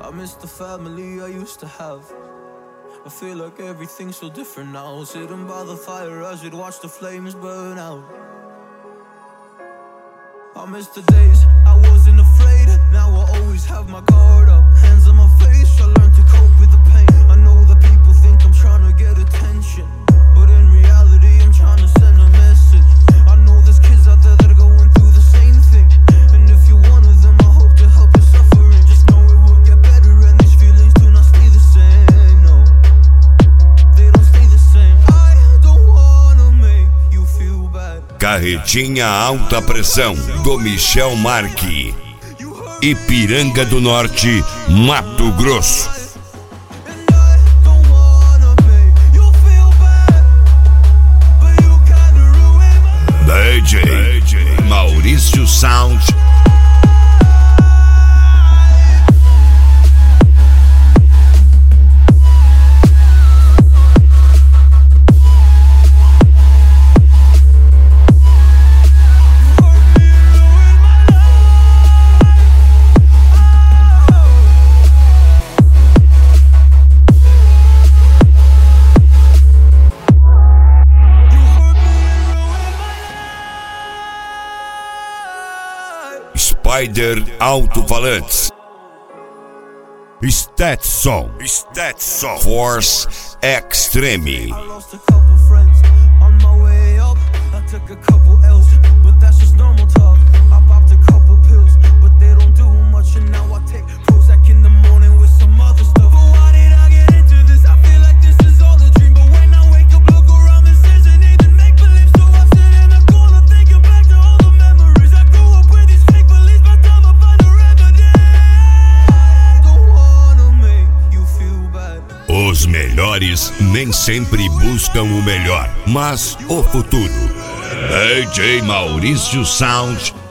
I miss the family I used to have. I feel like everything's so different now. Sitting by the fire as we'd watch the flames burn out. I miss the days I wasn't afraid. Now I always have my guard up. Hands on my face, I learned to cope with the pain. I know that people think I'm trying to get attention, but in reality I'm trying to send a message. I know there's kids out there that are going through the same thing, and if you're one of them I hope to help your suffering. Just know it will get better and these feelings do not stay the same. No, they don't stay the same. I don't wanna make you feel bad. Carretinha Alta Pressão, do Michel Marque. Ipiranga do Norte, Mato Grosso. DJ Maurício Sound. Spider Alto-Falantes. Stetson Force Extreme. I lost a couple friends on my way up. I took a couple L's, but that's just normal talk. I popped a couple pills, but they don't do much. And now I take Prozac in the morning with some other stuff. But why did I get into this? I feel like this is all a dream. But when I wake up, look around, this isn't even make believe. So I sit in a corner thinking back to all the memories. I grew up with these fake beliefs, but time I find a remedy. I don't wanna make you feel bad. Os melhores nem sempre buscam o melhor, mas o futuro. DJ Maurício Sound